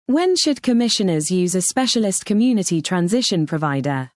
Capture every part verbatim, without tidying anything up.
When should commissioners use a specialist community transition provider?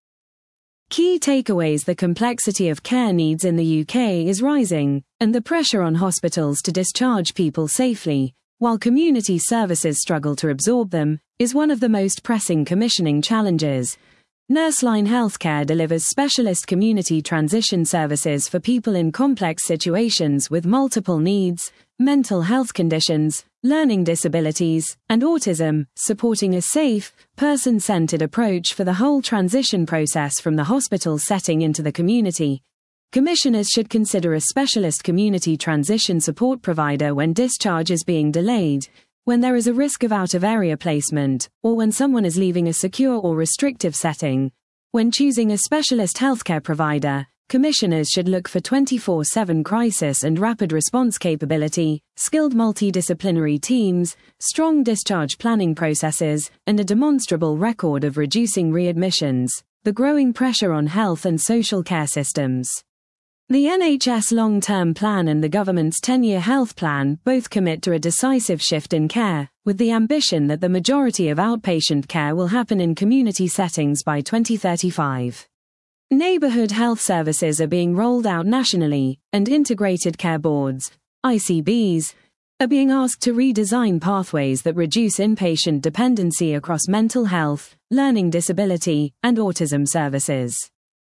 Key takeaways: the complexity of care needs in the U K is rising, and the pressure on hospitals to discharge people safely, while community services struggle to absorb them, is one of the most pressing commissioning challenges. Nurseline Healthcare delivers specialist community transition services for people in complex situations with multiple needs, mental health conditions, learning disabilities, and autism, supporting a safe, person-centered approach for the whole transition process from the hospital setting into the community. Commissioners should consider a specialist community transition support provider when discharge is being delayed, when there is a risk of out-of-area placement, or when someone is leaving a secure or restrictive setting. When choosing a specialist healthcare provider, commissioners should look for twenty-four seven crisis and rapid response capability, skilled multidisciplinary teams, strong discharge planning processes, and a demonstrable record of reducing readmissions. The growing pressure on health and social care systems. The N H S long-term plan and the government's ten-year health plan both commit to a decisive shift in care, with the ambition that the majority of outpatient care will happen in community settings by twenty thirty-five. Neighbourhood health services are being rolled out nationally, and integrated care boards, I C Bs, are being asked to redesign pathways that reduce inpatient dependency across mental health, learning disability, and autism services.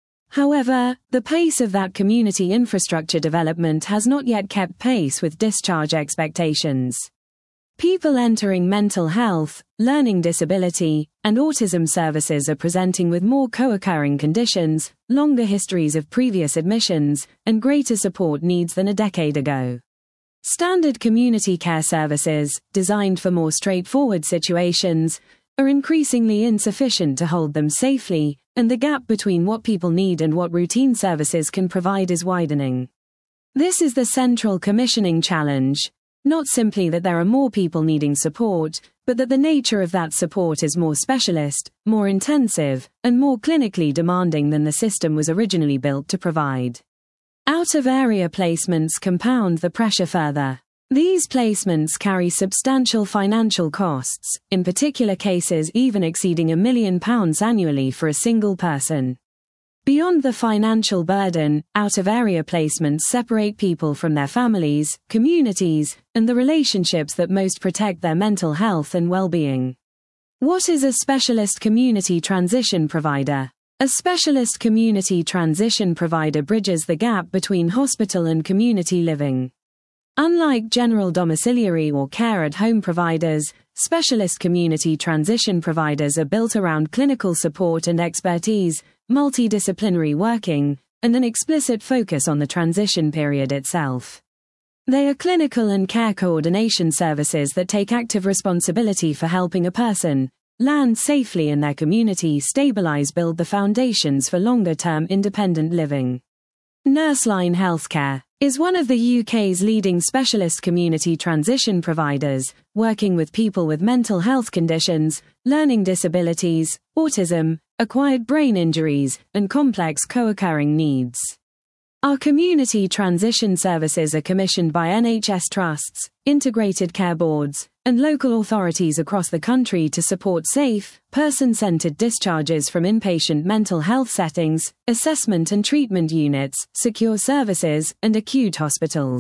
However, the pace of that community infrastructure development has not yet kept pace with discharge expectations. People entering mental health, learning disability, and autism services are presenting with more co-occurring conditions, longer histories of previous admissions, and greater support needs than a decade ago. Standard community care services, designed for more straightforward situations, are increasingly insufficient to hold them safely, and the gap between what people need and what routine services can provide is widening. This is the central commissioning challenge. Not simply that there are more people needing support, but that the nature of that support is more specialist, more intensive, and more clinically demanding than the system was originally built to provide. Out-of-area placements compound the pressure further. These placements carry substantial financial costs, in particular cases even exceeding a million pounds annually for a single person. Beyond the financial burden, out-of-area placements separate people from their families, communities, and the relationships that most protect their mental health and well-being. What is a specialist community transition provider? A specialist community transition provider bridges the gap between hospital and community living. Unlike general domiciliary or care-at-home providers, specialist community transition providers are built around clinical support and expertise, multidisciplinary working, and an explicit focus on the transition period itself. They are clinical and care coordination services that take active responsibility for helping a person land safely in their community, stabilize, build the foundations for longer-term independent living. Nurseline Healthcare is one of the U K's leading specialist community transition providers, working with people with mental health conditions, learning disabilities, autism, acquired brain injuries, and complex co-occurring needs. Our community transition services are commissioned by N H S trusts, integrated care boards, and local authorities across the country to support safe, person-centered discharges from inpatient mental health settings, assessment and treatment units, secure services, and acute hospitals.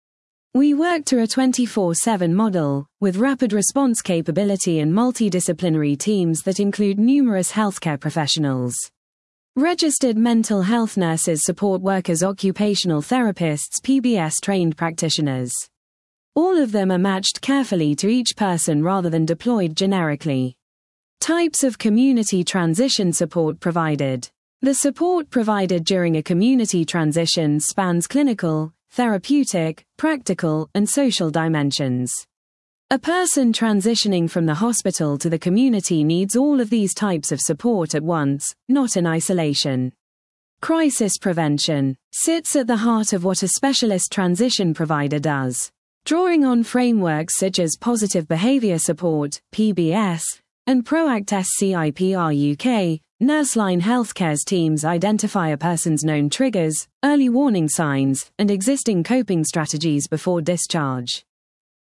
We work to a twenty-four seven model, with rapid response capability and multidisciplinary teams that include numerous healthcare professionals. Registered mental health nurses, support workers, occupational therapists, P B S-trained practitioners. All of them are matched carefully to each person rather than deployed generically. Types of community transition support provided. The support provided during a community transition spans clinical, therapeutic, practical, and social dimensions. A person transitioning from the hospital to the community needs all of these types of support at once, not in isolation. Crisis prevention sits at the heart of what a specialist transition provider does. Drawing on frameworks such as positive behavior support, P B S, and PROACT S C I P R U K, Nurseline Healthcare's teams identify a person's known triggers, early warning signs, and existing coping strategies before discharge.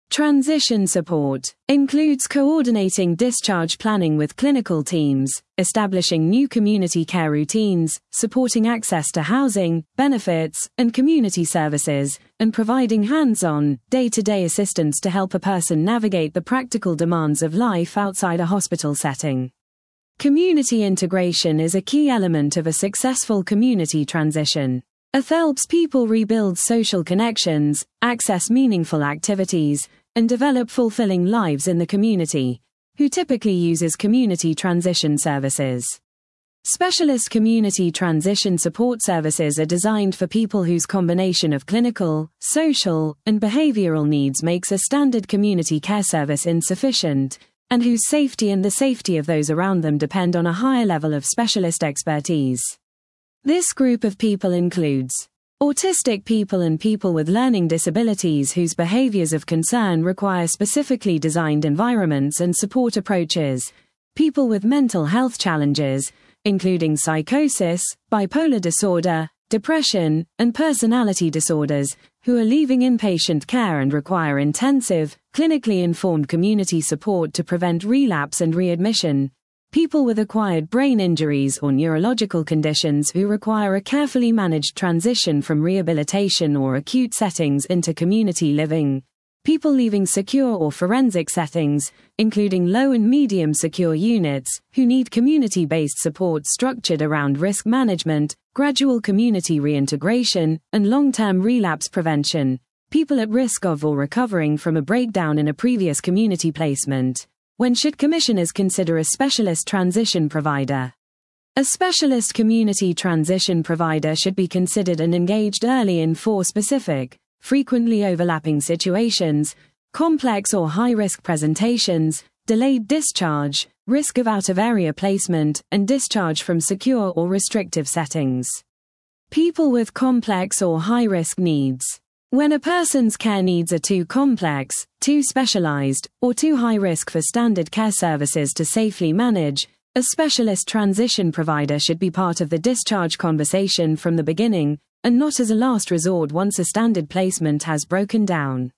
Transition support includes coordinating discharge planning with clinical teams, establishing new community care routines, supporting access to housing, benefits, and community services, and providing hands-on, day-to-day assistance to help a person navigate the practical demands of life outside a hospital setting. Community integration is a key element of a successful community transition. It helps people rebuild social connections, access meaningful activities, and develop fulfilling lives in the community, who typically uses community transition services. Specialist community transition support services are designed for people whose combination of clinical, social, and behavioral needs makes a standard community care service insufficient, and whose safety and the safety of those around them depend on a higher level of specialist expertise. This group of people includes autistic people and people with learning disabilities whose behaviors of concern require specifically designed environments and support approaches, people with mental health challenges, including psychosis, bipolar disorder, depression, and personality disorders, who are leaving inpatient care and require intensive, clinically informed community support to prevent relapse and readmission, people with acquired brain injuries or neurological conditions who require a carefully managed transition from rehabilitation or acute settings into community living, people leaving secure or forensic settings, including low and medium secure units, who need community-based support structured around risk management, gradual community reintegration, and long-term relapse prevention, people at risk of or recovering from a breakdown in a previous community placement. When should commissioners consider a specialist transition provider? A specialist community transition provider should be considered and engaged early in four specific, frequently overlapping situations: complex or high-risk presentations, delayed discharge, risk of out-of-area placement, and discharge from secure or restrictive settings. People with complex or high-risk needs. When a person's care needs are too complex, too specialized, or too high risk for standard care services to safely manage, a specialist transition provider should be part of the discharge conversation from the beginning, and not as a last resort once a standard placement has broken down.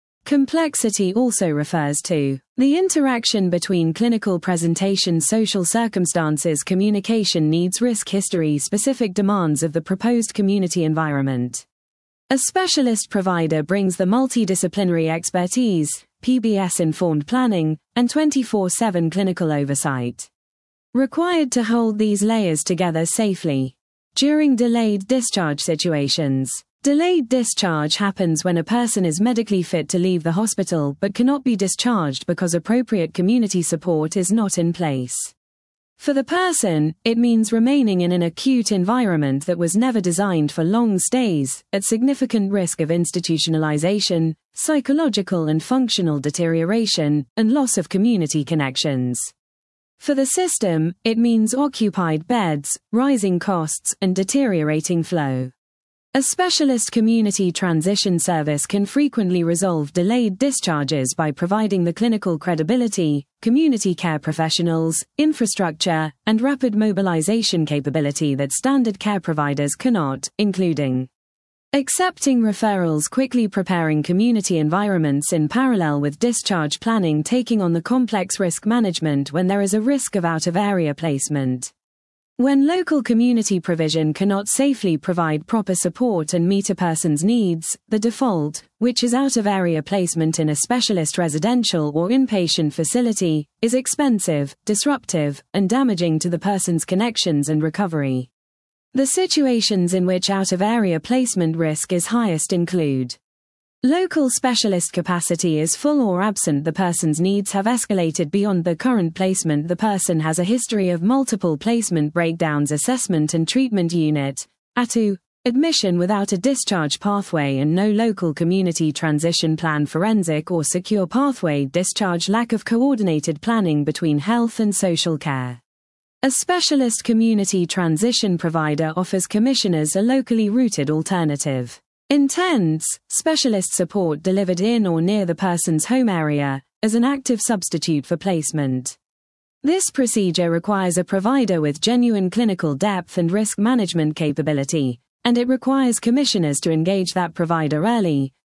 Complexity also refers to the interaction between clinical presentation, social circumstances, communication needs, risk history, specific demands of the proposed community environment. A specialist provider brings the multidisciplinary expertise, P B S-informed planning, and twenty-four seven clinical oversight required to hold these layers together safely. During delayed discharge situations. Delayed discharge happens when a person is medically fit to leave the hospital but cannot be discharged because appropriate community support is not in place. For the person, it means remaining in an acute environment that was never designed for long stays, at significant risk of institutionalization, psychological and functional deterioration, and loss of community connections. For the system, it means occupied beds, rising costs, and deteriorating flow. A specialist community transition service can frequently resolve delayed discharges by providing the clinical credibility, community care professionals, infrastructure, and rapid mobilization capability that standard care providers cannot, including accepting referrals, quickly preparing community environments in parallel with discharge planning, taking on the complex risk management when there is a risk of out-of-area placement. When local community provision cannot safely provide proper support and meet a person's needs, the default, which is out-of-area placement in a specialist residential or inpatient facility, is expensive, disruptive, and damaging to the person's connections and recovery. The situations in which out-of-area placement risk is highest include local specialist capacity is full or absent, the person's needs have escalated beyond the current placement, the person has a history of multiple placement breakdowns, assessment and treatment unit, A T U, admission without a discharge pathway and no local community transition plan, forensic or secure pathway, discharge, lack of coordinated planning between health and social care. A specialist community transition provider offers commissioners a locally rooted alternative. Intends specialist support delivered in or near the person's home area, as an active substitute for placement. This procedure requires a provider with genuine clinical depth and risk management capability, and it requires commissioners to engage that provider early,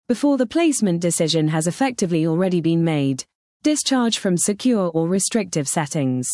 before the placement decision has effectively already been made. Discharge from secure or restrictive settings.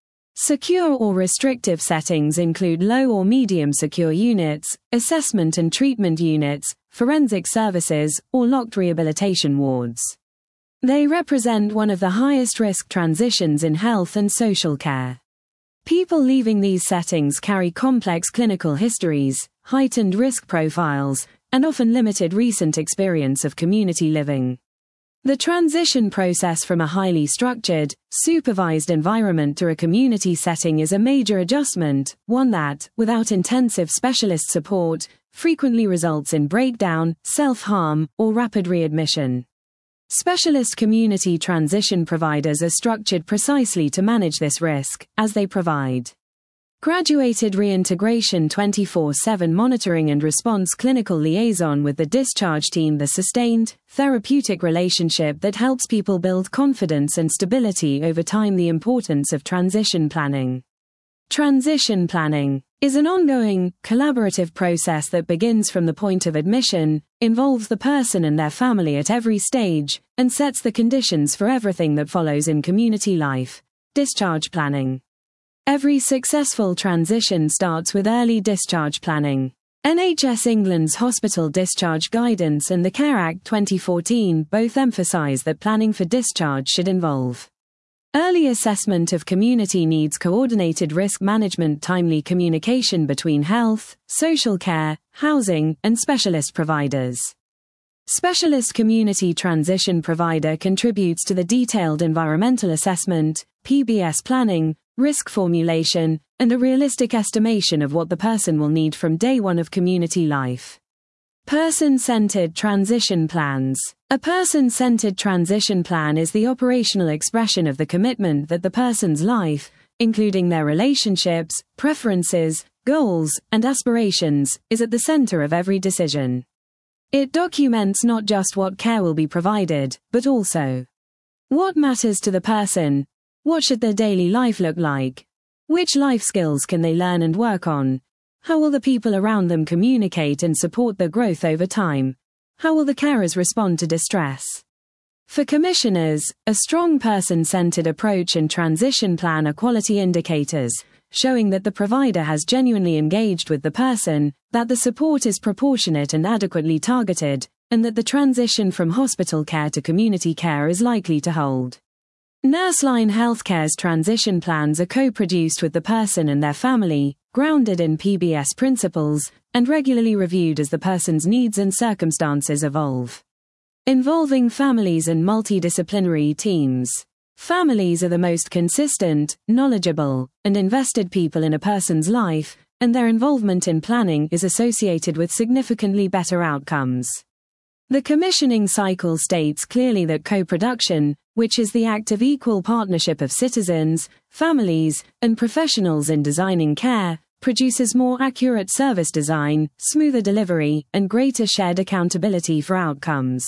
Secure or restrictive settings include low or medium secure units, assessment and treatment units, forensic services, or locked rehabilitation wards. They represent one of the highest risk transitions in health and social care. People leaving these settings carry complex clinical histories, heightened risk profiles, and often limited recent experience of community living. The transition process from a highly structured, supervised environment to a community setting is a major adjustment, one that, without intensive specialist support, frequently results in breakdown, self-harm, or rapid readmission. Specialist community transition providers are structured precisely to manage this risk, as they provide graduated reintegration twenty-four seven monitoring and response clinical liaison with the discharge team, the sustained, therapeutic relationship that helps people build confidence and stability over time. The importance of transition planning. Transition planning is an ongoing, collaborative process that begins from the point of admission, involves the person and their family at every stage, and sets the conditions for everything that follows in community life. Discharge planning. Every successful transition starts with early discharge planning. N H S England's Hospital Discharge Guidance and the Care Act twenty fourteen both emphasise that planning for discharge should involve early assessment of community needs, coordinated risk management, timely communication between health, social care, housing, and specialist providers. Specialist community transition provider contributes to the detailed environmental assessment, P B S planning, risk formulation, and a realistic estimation of what the person will need from day one of community life. Person-centered transition plans. A person-centered transition plan is the operational expression of the commitment that the person's life, including their relationships, preferences, goals, and aspirations, is at the center of every decision. It documents not just what care will be provided, but also what matters to the person. What should their daily life look like? Which life skills can they learn and work on? How will the people around them communicate and support their growth over time? How will the carers respond to distress? For commissioners, a strong person-centered approach and transition plan are quality indicators, showing that the provider has genuinely engaged with the person, that the support is proportionate and adequately targeted, and that the transition from hospital care to community care is likely to hold. Nurseline Healthcare's transition plans are co-produced with the person and their family, grounded in P B S principles, and regularly reviewed as the person's needs and circumstances evolve. Involving families and multidisciplinary teams. Families are the most consistent, knowledgeable, and invested people in a person's life, and their involvement in planning is associated with significantly better outcomes. The commissioning cycle states clearly that co-production, which is the act of equal partnership of citizens, families, and professionals in designing care, produces more accurate service design, smoother delivery, and greater shared accountability for outcomes.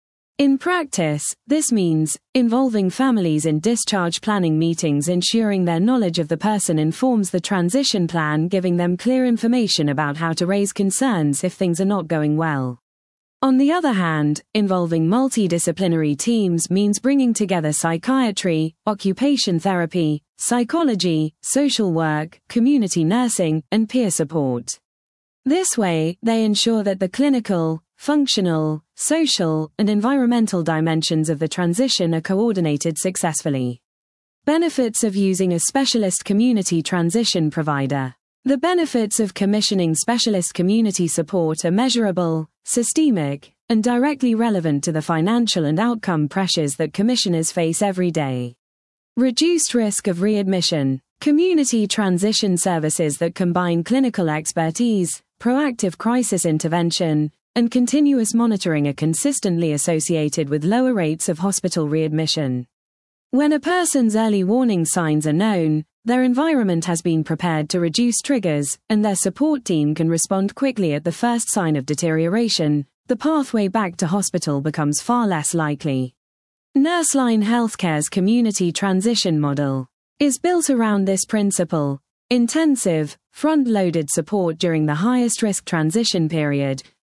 In practice, this means involving families in discharge planning meetings, ensuring their knowledge of the person informs the transition plan, giving them clear information about how to raise concerns if things are not going well. On the other hand, involving multidisciplinary teams means bringing together psychiatry, occupation therapy, psychology, social work, community nursing, and peer support. This way, they ensure that the clinical, functional, social, and environmental dimensions of the transition are coordinated successfully. Benefits of using a specialist community transition provider. The benefits of commissioning specialist community support are measurable, systemic, and directly relevant to the financial and outcome pressures that commissioners face every day. Reduced risk of readmission. Community transition services that combine clinical expertise, proactive crisis intervention, and continuous monitoring are consistently associated with lower rates of hospital readmission. When a person's early warning signs are known, their environment has been prepared to reduce triggers, and their support team can respond quickly at the first sign of deterioration, the pathway back to hospital becomes far less likely. Nurseline Healthcare's community transition model is built around this principle: intensive, front-loaded support during the highest risk transition period,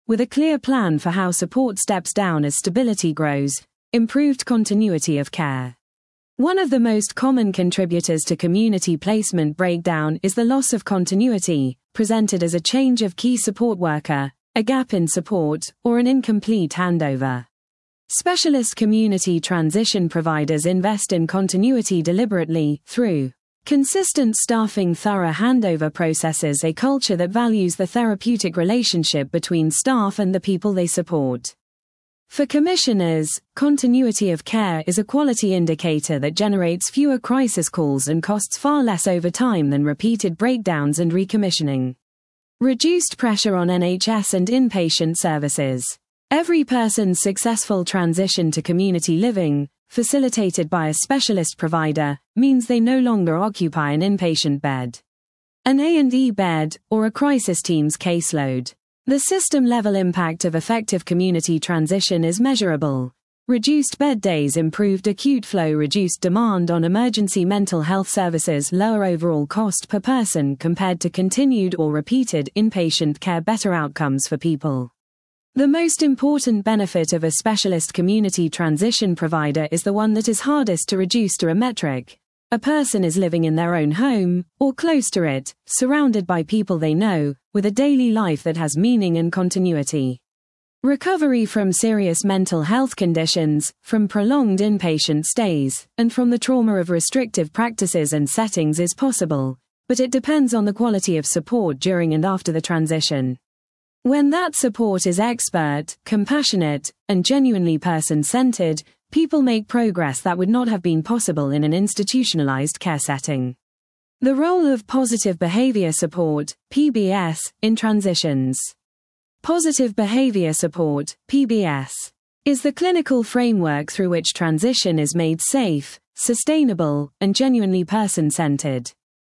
with a clear plan for how support steps down as stability grows, improved continuity of care. One of the most common contributors to community placement breakdown is the loss of continuity, presented as a change of key support worker, a gap in support, or an incomplete handover. Specialist community transition providers invest in continuity deliberately, through consistent staffing, thorough handover processes, a culture that values the therapeutic relationship between staff and the people they support. For commissioners, continuity of care is a quality indicator that generates fewer crisis calls and costs far less over time than repeated breakdowns and recommissioning. Reduced pressure on N H S and inpatient services. Every person's successful transition to community living, facilitated by a specialist provider, means they no longer occupy an inpatient bed, an A and E bed, or a crisis team's caseload. The system-level impact of effective community transition is measurable. Reduced bed days, improved acute flow, reduced demand on emergency mental health services, lower overall cost per person compared to continued or repeated inpatient care, better outcomes for people. The most important benefit of a specialist community transition provider is the one that is hardest to reduce to a metric. A person is living in their own home, or close to it, surrounded by people they know, with a daily life that has meaning and continuity. Recovery from serious mental health conditions, from prolonged inpatient stays, and from the trauma of restrictive practices and settings is possible, but it depends on the quality of support during and after the transition. When that support is expert, compassionate, and genuinely person-centered, people make progress that would not have been possible in an institutionalized care setting. The role of positive behavior support, P B S, in transitions. Positive behavior support, P B S, is the clinical framework through which transition is made safe, sustainable, and genuinely person-centered.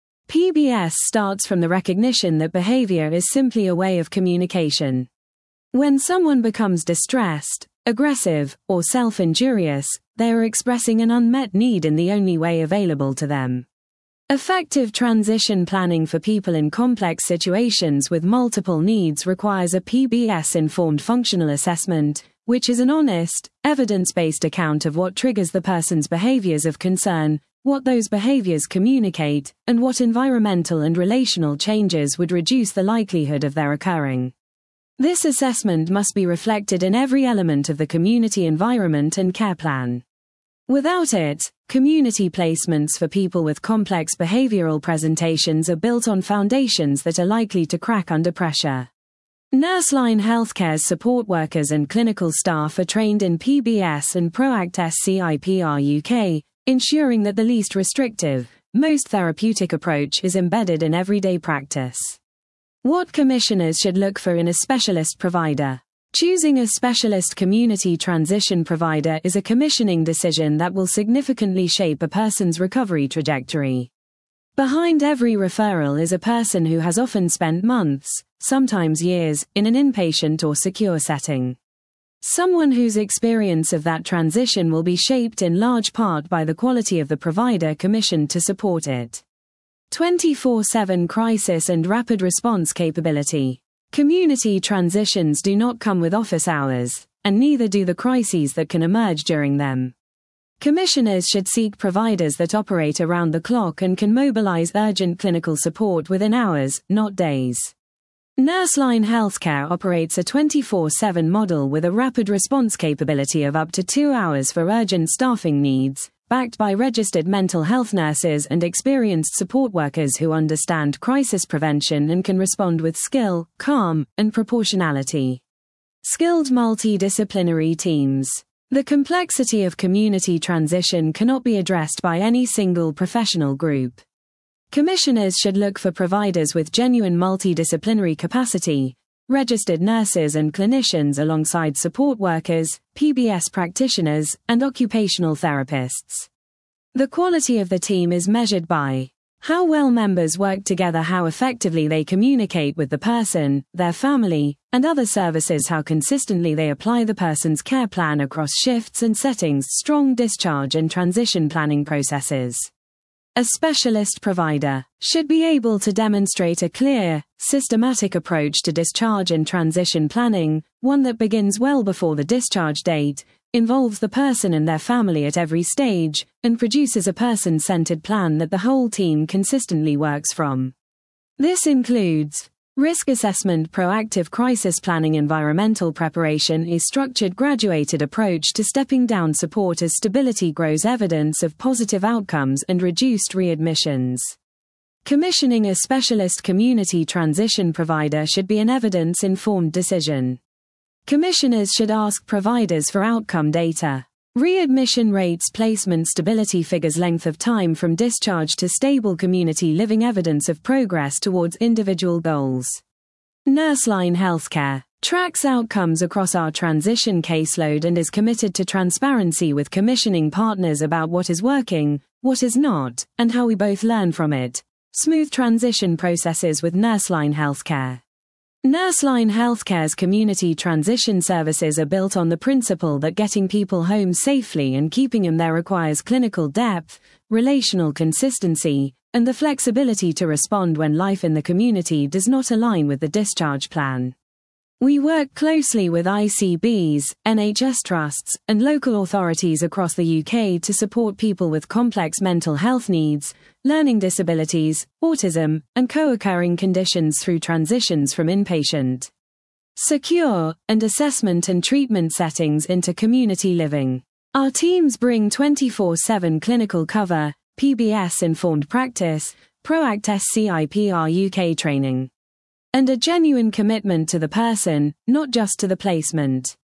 P B S starts from the recognition that behavior is simply a way of communication. When someone becomes distressed, aggressive, or self-injurious, they are expressing an unmet need in the only way available to them. Effective transition planning for people in complex situations with multiple needs requires a P B S-informed functional assessment, which is an honest, evidence-based account of what triggers the person's behaviors of concern, what those behaviors communicate, and what environmental and relational changes would reduce the likelihood of their occurring. This assessment must be reflected in every element of the community environment and care plan. Without it, community placements for people with complex behavioral presentations are built on foundations that are likely to crack under pressure. Nurseline Healthcare's support workers and clinical staff are trained in P B S and PROACT S C I P R U K, ensuring that the least restrictive, most therapeutic approach is embedded in everyday practice. What commissioners should look for in a specialist provider. Choosing a specialist community transition provider is a commissioning decision that will significantly shape a person's recovery trajectory. Behind every referral is a person who has often spent months, sometimes years, in an inpatient or secure setting. Someone whose experience of that transition will be shaped in large part by the quality of the provider commissioned to support it. twenty-four seven crisis and rapid response capability. Community transitions do not come with office hours, and neither do the crises that can emerge during them. Commissioners should seek providers that operate around the clock and can mobilize urgent clinical support within hours, not days. Nurseline Healthcare operates a twenty-four seven model with a rapid response capability of up to two hours for urgent staffing needs, backed by registered mental health nurses and experienced support workers who understand crisis prevention and can respond with skill, calm, and proportionality. Skilled multidisciplinary teams. The complexity of community transition cannot be addressed by any single professional group. Commissioners should look for providers with genuine multidisciplinary capacity, registered nurses and clinicians alongside support workers, P B S practitioners, and occupational therapists. The quality of the team is measured by how well members work together, how effectively they communicate with the person, their family, and other services, how consistently they apply the person's care plan across shifts and settings, strong discharge and transition planning processes. A specialist provider should be able to demonstrate a clear, systematic approach to discharge and transition planning, one that begins well before the discharge date, involves the person and their family at every stage, and produces a person-centered plan that the whole team consistently works from. This includes risk assessment, proactive crisis planning, environmental preparation, a structured graduated approach to stepping down support as stability grows, evidence of positive outcomes and reduced readmissions. Commissioning a specialist community transition provider should be an evidence-informed decision. Commissioners should ask providers for outcome data. Readmission rates, placement stability figures, length of time from discharge to stable community living, evidence of progress towards individual goals. Nurseline Healthcare tracks outcomes across our transition caseload and is committed to transparency with commissioning partners about what is working, what is not, and how we both learn from it. Smooth transition processes with Nurseline Healthcare. Nurseline Healthcare's community transition services are built on the principle that getting people home safely and keeping them there requires clinical depth, relational consistency, and the flexibility to respond when life in the community does not align with the discharge plan. We work closely with I C Bs, N H S trusts, and local authorities across the U K to support people with complex mental health needs, learning disabilities, autism, and co-occurring conditions through transitions from inpatient, secure, and assessment and treatment settings into community living. Our teams bring twenty-four seven clinical cover, P B S-informed practice, PROACT S C I P R U K training, and a genuine commitment to the person, not just to the placement.